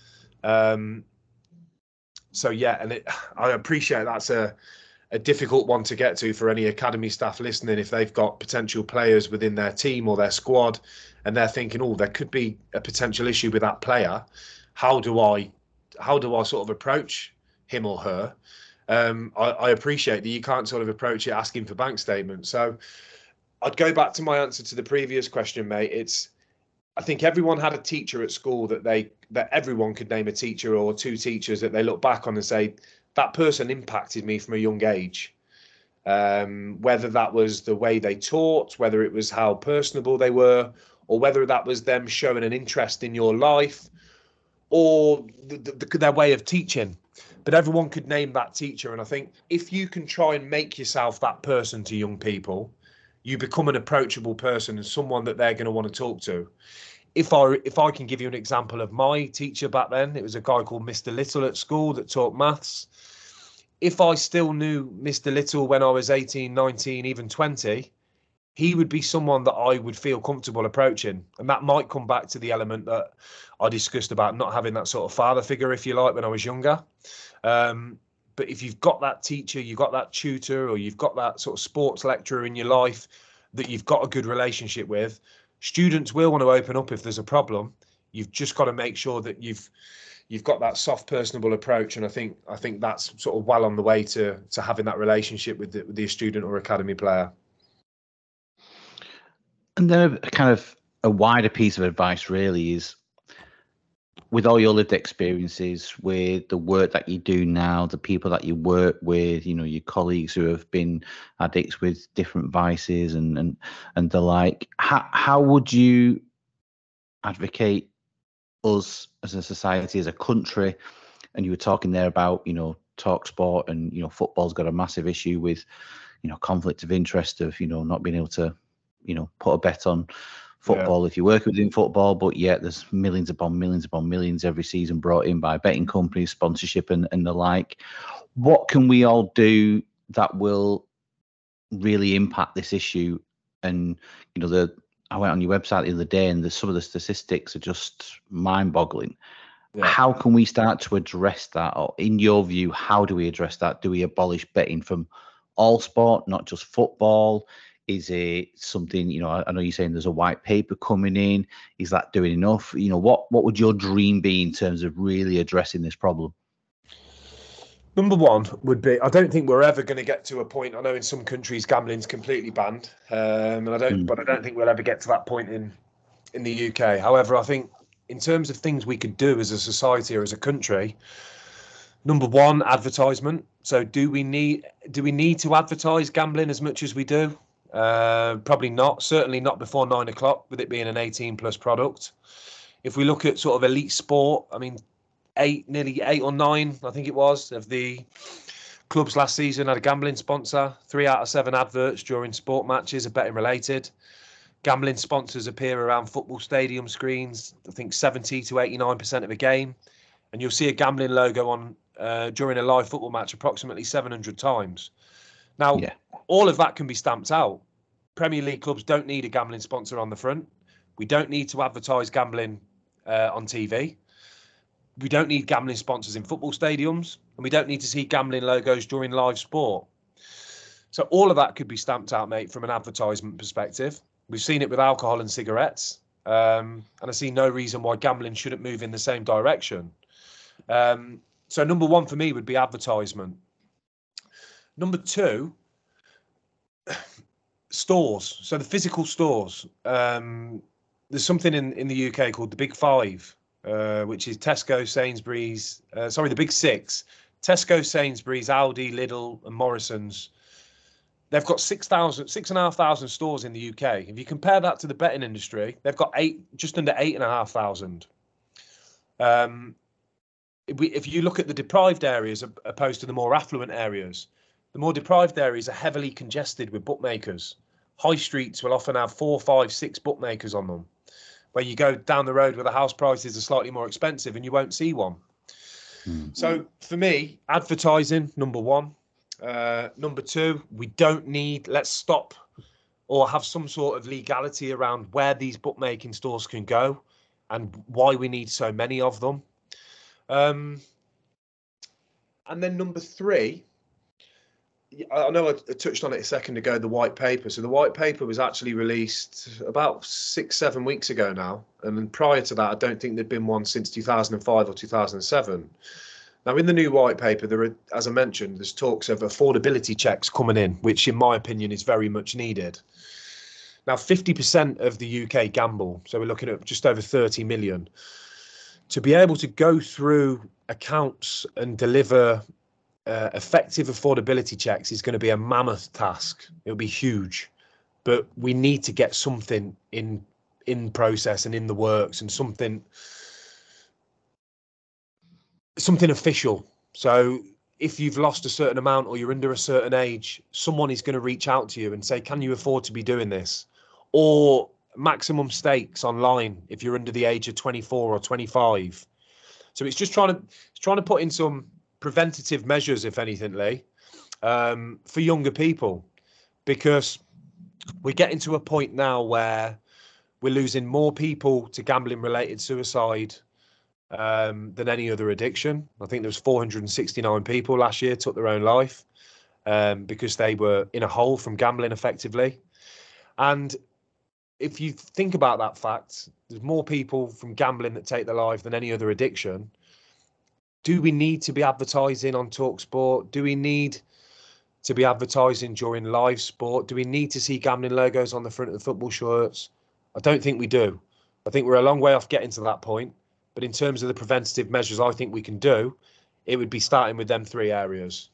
So yeah, and I appreciate that's a difficult one to get to for any academy staff listening. If they've got potential players within their team or their squad and they're thinking, oh, there could be a potential issue with that player, how do I sort of approach him or her? I appreciate that you can't sort of approach it asking for bank statements. So I'd go back to my answer to the previous question, mate. I think everyone had a teacher at school that everyone could name a teacher or two teachers that they look back on and say, that person impacted me from a young age. Whether that was the way they taught, whether it was how personable they were, or whether that was them showing an interest in your life, or their way of teaching. But everyone could name that teacher. And I think if you can try and make yourself that person to young people, you become an approachable person and someone that they're going to want to talk to. If I can give you an example of my teacher back then, it was a guy called Mr. Little at school that taught maths. If I still knew Mr. Little when I was 18, 19, even 20, he would be someone that I would feel comfortable approaching. And that might come back to the element that I discussed about not having that sort of father figure, if you like, when I was younger. But if you've got that teacher, you've got that tutor, or you've got that sort of sports lecturer in your life that you've got a good relationship with, students will want to open up if there's a problem. You've just got to make sure that you've got that soft, personable approach. And I think that's sort of well on the way to having that relationship with the student or academy player. And then a kind of a wider piece of advice really is, with all your lived experiences, with the work that you do now, the people that you work with, you know, your colleagues who have been addicts with different vices and the like, how would you advocate us as a society, as a country? And you were talking there about, you know, TalkSport and, you know, football's got a massive issue with, you know, conflict of interest of, you know, not being able to, you know, put a bet on football if you work within football, but yet there's millions upon millions every season brought in by betting companies, sponsorship and the like. What can we all do that will really impact this issue? And, you know, I went on your website the other day and some of the statistics are just mind-boggling. Yeah. How can we start to address that? Or in your view, how do we address that? Do we abolish betting from all sport, not just football? Is it something, you know, I know you're saying there's a white paper coming in. Is that doing enough? You know, what would your dream be in terms of really addressing this problem? Number one would be, I don't think we're ever going to get to a point. I know in some countries gambling's completely banned, but I don't think we'll ever get to that point in the UK. However, I think in terms of things we could do as a society or as a country, number one, advertisement. So do we need to advertise gambling as much as we do? Probably not. Certainly not before 9 o'clock, with it being an 18+ product. If we look at sort of elite sport, I mean, nearly 8 or 9, I think it was, of the clubs last season had a gambling sponsor. 3 out of 7 adverts during sport matches are betting related. Gambling sponsors appear around football stadium screens, I think 70 to 89% of a game. And you'll see a gambling logo on during a live football match approximately 700 times. Now, all of that can be stamped out. Premier League clubs don't need a gambling sponsor on the front. We don't need to advertise gambling on TV. We don't need gambling sponsors in football stadiums. And we don't need to see gambling logos during live sport. So all of that could be stamped out, mate, from an advertisement perspective. We've seen it with alcohol and cigarettes. And I see no reason why gambling shouldn't move in the same direction. So number one for me would be advertisement. Number two, stores. So the physical stores. There's something in the UK called the Big Five, which is Tesco, Sainsbury's, the Big Six. Tesco, Sainsbury's, Aldi, Lidl and Morrison's. They've got 6,500 stores in the UK. If you compare that to the betting industry, they've got just under 8,500. If you look at the deprived areas opposed to the more affluent areas, the more deprived areas are heavily congested with bookmakers. High streets will often have 4, 5, 6 bookmakers on them, where you go down the road where the house prices are slightly more expensive and you won't see one. So for me, advertising, number one. Number two, let's stop or have some sort of legality around where these bookmaking stores can go and why we need so many of them. And then number three, I know I touched on it a second ago, the white paper. So the white paper was actually released about 6-7 weeks ago now. And then prior to that, I don't think there'd been one since 2005 or 2007. Now, in the new white paper, there are, as I mentioned, there's talks of affordability checks coming in, which in my opinion is very much needed. Now, 50% of the UK gamble, so we're looking at just over 30 million. To be able to go through accounts and deliver effective affordability checks is going to be a mammoth task. It'll be huge, but we need to get something in process and in the works, and something official. So if you've lost a certain amount or you're under a certain age, someone is going to reach out to you and say, can you afford to be doing this? Or maximum stakes online if you're under the age of 24 or 25. So it's just trying to put in some preventative measures, if anything, Lee, for younger people, because we're getting to a point now where we're losing more people to gambling related suicide than any other addiction. I think there was 469 people last year took their own life because they were in a hole from gambling effectively. And if you think about that fact, there's more people from gambling that take their life than any other addiction. Do we need to be advertising on TalkSport? Do we need to be advertising during live sport? Do we need to see gambling logos on the front of the football shirts? I don't think we do. I think we're a long way off getting to that point. But in terms of the preventative measures I think we can do, it would be starting with them three areas.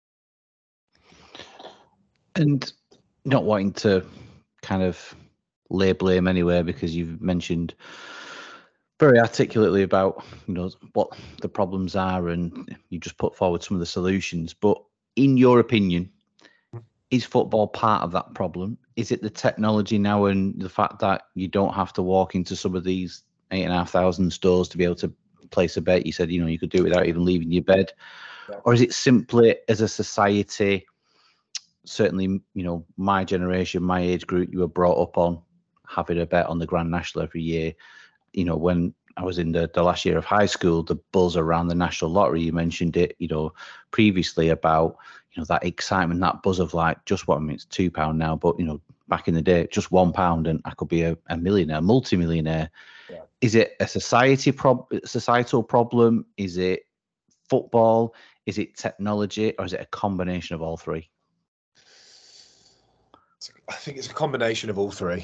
And not wanting to kind of lay blame anywhere, because you've mentioned very articulately about, what the problems are, and you just put forward some of the solutions. But in your opinion, is football part of that problem? Is it the technology now and the fact that you don't have to walk into some of these 8,500 stores to be able to place a bet? You said, you could do it without even leaving your bed. Yeah. Or is it simply as a society, certainly, my generation, my age group, you were brought up on having a bet on the Grand National every year. When I was in the last year of high school, the buzz around the National Lottery, you mentioned it, previously about, that excitement, that buzz of like, just what, it's £2 now, but, back in the day, just £1 and I could be a millionaire, multi-millionaire. Yeah. Is it a societal problem? Is it football? Is it technology? Or is it a combination of all three? I think it's a combination of all three.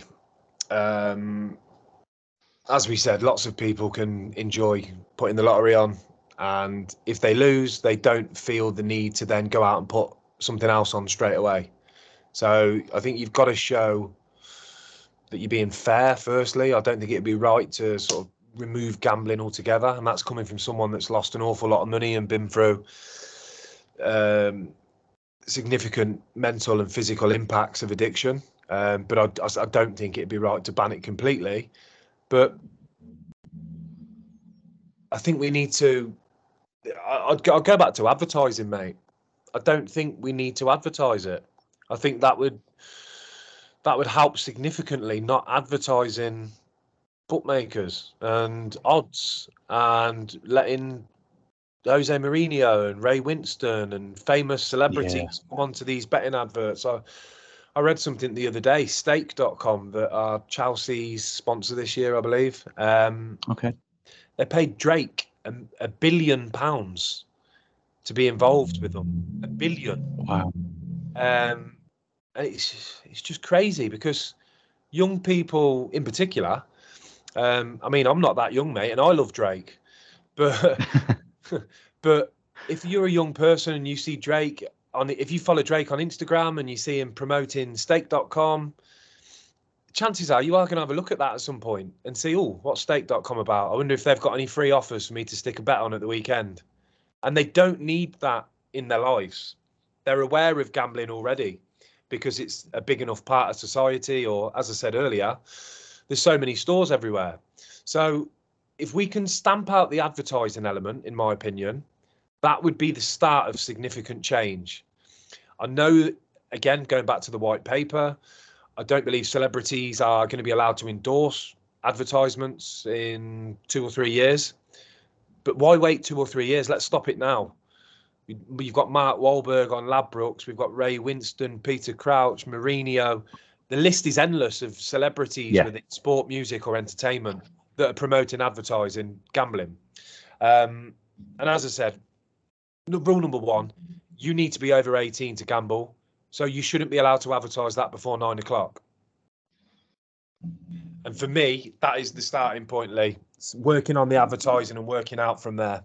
As we said, lots of people can enjoy putting the lottery on, and if they lose, they don't feel the need to then go out and put something else on straight away. So I think you've got to show that you're being fair, firstly. I don't think it'd be right to sort of remove gambling altogether, and that's coming from someone that's lost an awful lot of money and been through significant mental and physical impacts of addiction. But I don't think it'd be right to ban it completely. But I think we need to. I'll go back to advertising, mate. I don't think we need to advertise it. I think that would help significantly, not advertising bookmakers and odds and letting Jose Mourinho and Ray Winston and famous celebrities come onto these betting adverts. I read something the other day, stake.com, that are Chelsea's sponsor this year, I believe. Okay. They paid Drake £1 billion to be involved with them. £1 billion. Wow. And it's just crazy because young people in particular, I mean, I'm not that young, mate, and I love Drake, but but if you're a young person and you see Drake if you follow Drake on Instagram and you see him promoting stake.com, chances are you are going to have a look at that at some point and see, oh, what's stake.com about? I wonder if they've got any free offers for me to stick a bet on at the weekend. And they don't need that in their lives. They're aware of gambling already because it's a big enough part of society, or as I said earlier, there's so many stores everywhere. So if we can stamp out the advertising element, in my opinion, that would be the start of significant change. I know, again, going back to the white paper, I don't believe celebrities are going to be allowed to endorse advertisements in 2 or 3 years. But why wait 2 or 3 years? Let's stop it now. We've got Mark Wahlberg on Ladbrokes. We've got Ray Winston, Peter Crouch, Mourinho. The list is endless of celebrities, whether it's sport, music or entertainment, that are promoting advertising, gambling. And as I said, rule number 1, you need to be over 18 to gamble. So you shouldn't be allowed to advertise that before 9 o'clock. And for me, that is the starting point, Lee. It's working on the advertising and working out from there.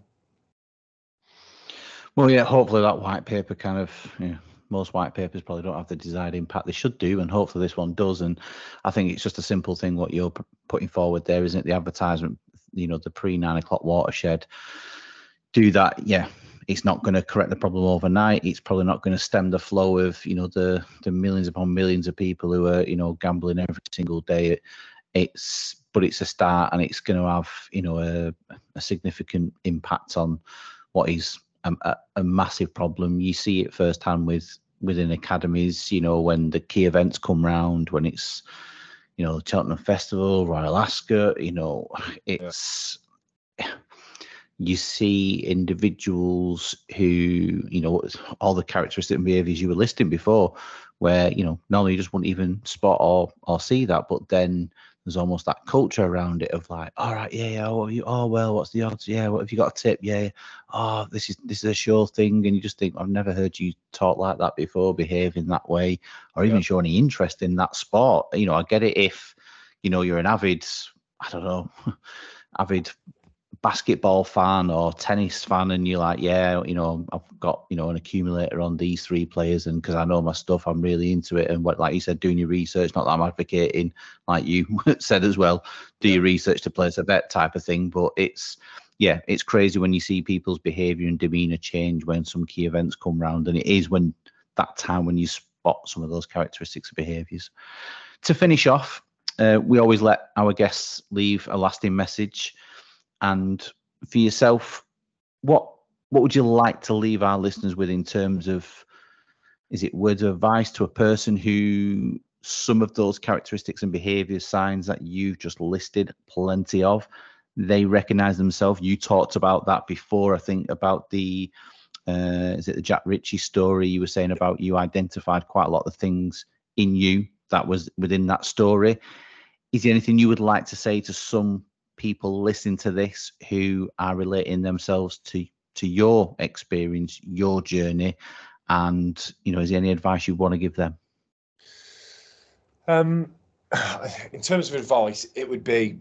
Well, yeah, hopefully that white paper kind of, most white papers probably don't have the desired impact they should do, and hopefully this one does. And I think it's just a simple thing what you're putting forward there, isn't it? The advertisement, the pre-9 o'clock watershed. Do that, yeah. It's not going to correct the problem overnight. It's probably not going to stem the flow of, the millions upon millions of people who are, gambling every single day. But it's a start, and it's going to have, a significant impact on what is a massive problem. You see it firsthand within academies, when the key events come round, when it's, the Cheltenham Festival, Royal Ascot, it's... Yeah. You see individuals who, all the characteristic and behaviours you were listing before, where, normally you just wouldn't even spot or see that. But then there's almost that culture around it of like, all right, yeah, what have you? Oh, well, what's the odds? Yeah, what have you got a tip? Yeah. Oh, this is a sure thing. And you just think, I've never heard you talk like that before, behave in that way, or even show any interest in that sport. I get it if, you're an avid basketball fan or tennis fan, and you're like, I've got an accumulator on these 3 players, and because I know my stuff, I'm really into it. And what, like you said, doing your research, not that I'm advocating, like you said as well, do your research to place a bet type of thing. But it's crazy when you see people's behavior and demeanor change when some key events come round, and it is when that time when you spot some of those characteristics of behaviors. To finish off, we always let our guests leave a lasting message. And for yourself, what would you like to leave our listeners with in terms of, is it words of advice to a person who some of those characteristics and behaviour signs that you've just listed, plenty of, they recognise themselves? You talked about that before, I think, about the, is it the Jack Ritchie story? You were saying about you identified quite a lot of things in you that was within that story. Is there anything you would like to say to some people listening to this who are relating themselves to your experience, your journey, and is there any advice you want to give them? In terms of advice, it would be,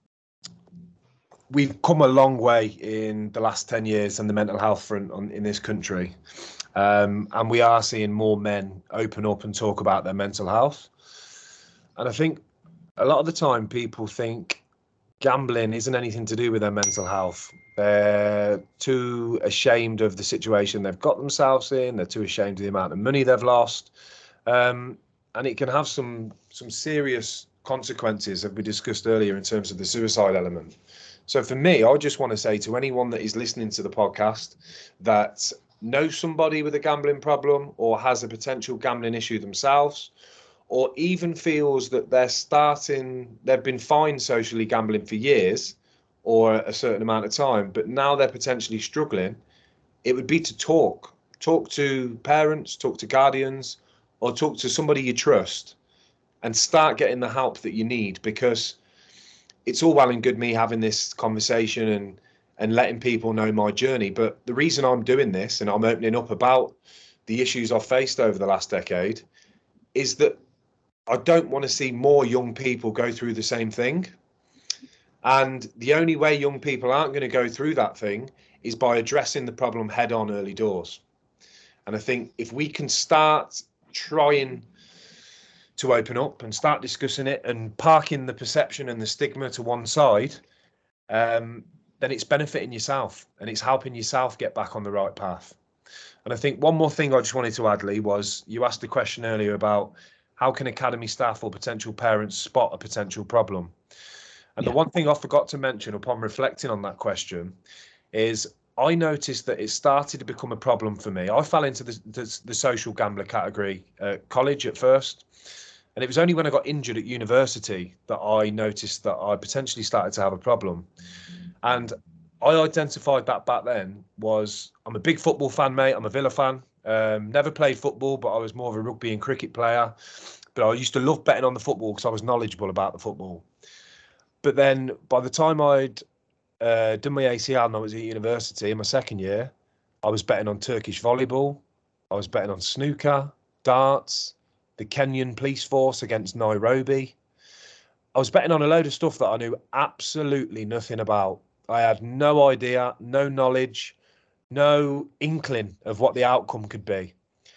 we've come a long way in the last 10 years on the mental health front in this country, and we are seeing more men open up and talk about their mental health. And I think a lot of the time people think gambling isn't anything to do with their mental health. They're too ashamed of the situation they've got themselves in. They're too ashamed of the amount of money they've lost. and it can have some serious consequences, as we discussed earlier, in terms of the suicide element. So for me, I just want to say to anyone that is listening to the podcast that knows somebody with a gambling problem or has a potential gambling issue themselves, or even feels that they've been fine socially gambling for years or a certain amount of time, but now they're potentially struggling, it would be to talk to parents, talk to guardians, or talk to somebody you trust and start getting the help that you need, because it's all well and good me having this conversation and letting people know my journey. But the reason I'm doing this and I'm opening up about the issues I've faced over the last decade is that I don't want to see more young people go through the same thing. And the only way young people aren't going to go through that thing is by addressing the problem head on early doors. And I think if we can start trying to open up and start discussing it and parking the perception and the stigma to one side, then it's benefiting yourself and it's helping yourself get back on the right path. And I think one more thing I just wanted to add, Lee, was you asked the question earlier about how can academy staff or potential parents spot a potential problem? And the one thing I forgot to mention upon reflecting on that question is I noticed that it started to become a problem for me. I fell into the social gambler category at college at first. And it was only when I got injured at university that I noticed that I potentially started to have a problem. And I identified that back then was, I'm a big football fan, mate. I'm a Villa fan. Never played football, but I was more of a rugby and cricket player. But I used to love betting on the football because I was knowledgeable about the football. But then by the time I'd done my ACL and I was at university in my second year, I was betting on Turkish volleyball. I was betting on snooker, darts, the Kenyan police force against Nairobi. I was betting on a load of stuff that I knew absolutely nothing about. I had no idea, no knowledge, no inkling of what the outcome could be.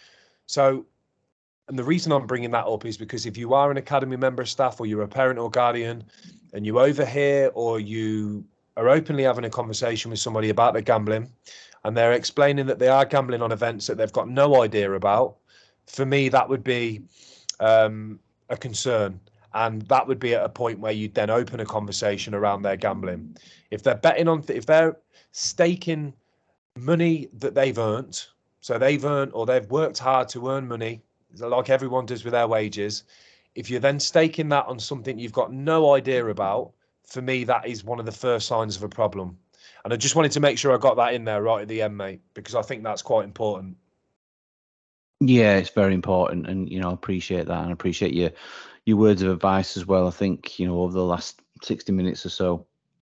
So, and the reason I'm bringing that up is because if you are an academy member of staff or you're a parent or guardian and you overhear or you are openly having a conversation with somebody about their gambling and they're explaining that they are gambling on events that they've got no idea about, for me, that would be a concern. And that would be at a point where you'd then open a conversation around their gambling. If they're betting on, if they're staking money that they've earned, so they've earned or they've worked hard to earn money, like everyone does with their wages, if you're then staking that on something you've got no idea about, for me, that is one of the first signs of a problem. And I just wanted to make sure I got that in there right at the end, mate, because I think that's quite important. Yeah, it's very important, and I appreciate that, and I appreciate your words of advice as well. I think over the last 60 minutes or so,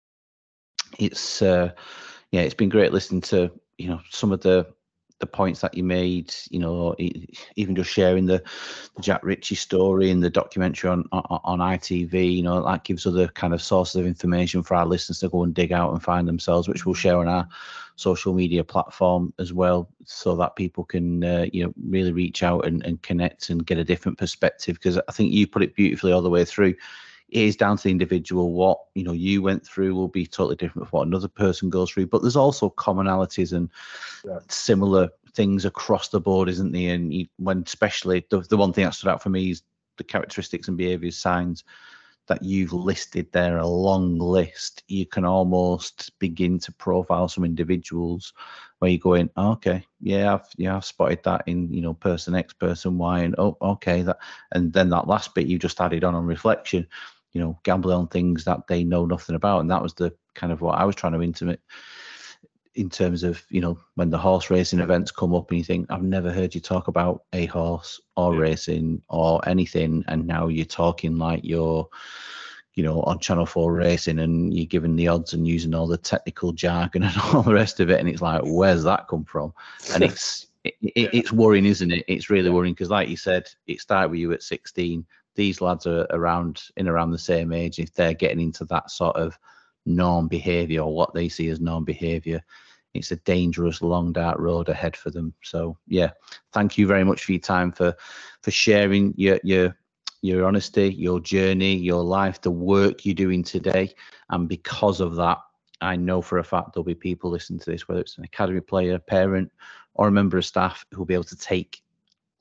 it's it's been great listening to some of the points that you made. Even just sharing the Jack Ritchie story and the documentary on ITV. That gives other kind of sources of information for our listeners to go and dig out and find themselves, which we'll share on our social media platform as well, so that people can really reach out and connect and get a different perspective. Because I think you put it beautifully all the way through. It is down to the individual. What you went through will be totally different from what another person goes through, but there's also commonalities and similar things across the board, isn't there? And when especially the one thing that stood out for me is the characteristics and behaviours signs that you've listed there, a long list. You can almost begin to profile some individuals where you're going, okay, I've spotted that in person X, person Y, and okay, that, and then that last bit you just added on reflection, gambling on things that they know nothing about. And that was the kind of what I was trying to intimate in terms of, when the horse racing events come up and you think, I've never heard you talk about a horse or racing or anything. And now you're talking like you're, on Channel 4 racing, and you're giving the odds and using all the technical jargon and all the rest of it. And it's like, where's that come from? And it's worrying, isn't it? It's really worrying because, like you said, it started with you at 16. These lads are around the same age. If they're getting into that sort of norm behaviour or what they see as norm behaviour, it's a dangerous, long, dark road ahead for them. So, thank you very much for your time, for sharing your honesty, your journey, your life, the work you're doing today. And because of that, I know for a fact there'll be people listening to this, whether it's an academy player, parent, or a member of staff, who'll be able to take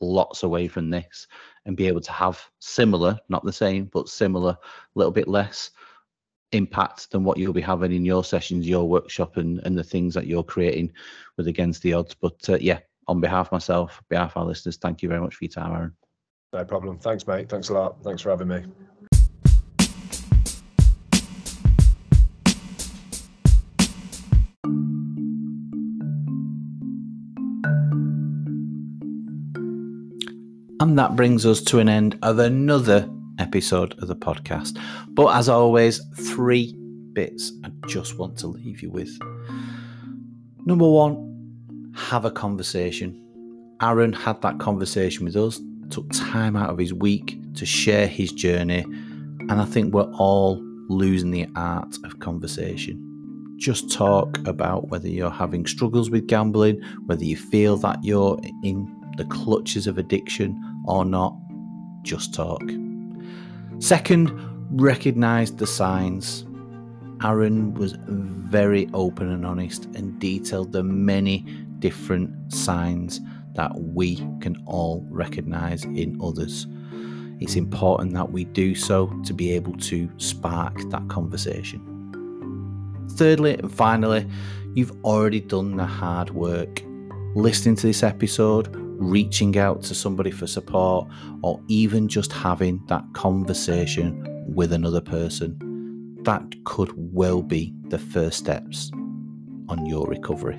lots away from this and be able to have similar, not the same, but similar, a little bit less impact than what you'll be having in your sessions, your workshop, and the things that you're creating with Against the Odds. But yeah, on behalf of myself, on behalf of our listeners, thank you very much for your time, Aaron. No problem. Thanks, mate. Thanks a lot. Thanks for having me. And that brings us to an end of another episode of the podcast. But as always, 3 bits I just want to leave you with. Number 1, have a conversation. Aaron had that conversation with us, took time out of his week to share his journey, and I think we're all losing the art of conversation. Just talk about whether you're having struggles with gambling, whether you feel that you're in the clutches of addiction or not. Just talk. Second, recognise the signs. Aaron was very open and honest and detailed the many different signs that we can all recognise in others. It's important that we do so to be able to spark that conversation. Thirdly and finally, you've already done the hard work. Listening to this episode, reaching out to somebody for support, or even just having that conversation with another person. That could well be the first steps on your recovery.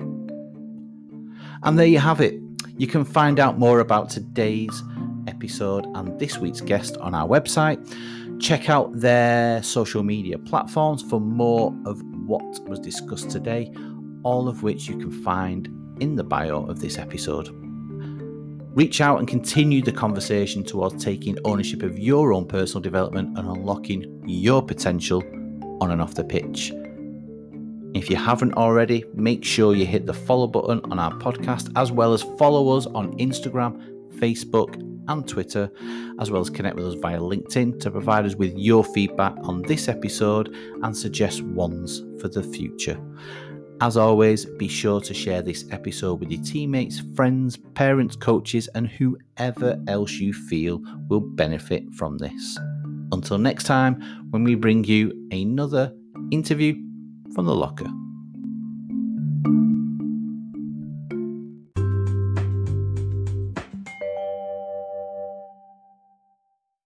And there you have it. You can find out more about today's episode and this week's guest on our website. Check out their social media platforms for more of what was discussed today, all of which you can find in the bio of this episode. Reach out and continue the conversation towards taking ownership of your own personal development and unlocking your potential on and off the pitch. If you haven't already, make sure you hit the follow button on our podcast, as well as follow us on Instagram, Facebook, and Twitter, as well as connect with us via LinkedIn to provide us with your feedback on this episode and suggest ones for the future. As always, be sure to share this episode with your teammates, friends, parents, coaches, and whoever else you feel will benefit from this. Until next time, when we bring you another interview from the locker.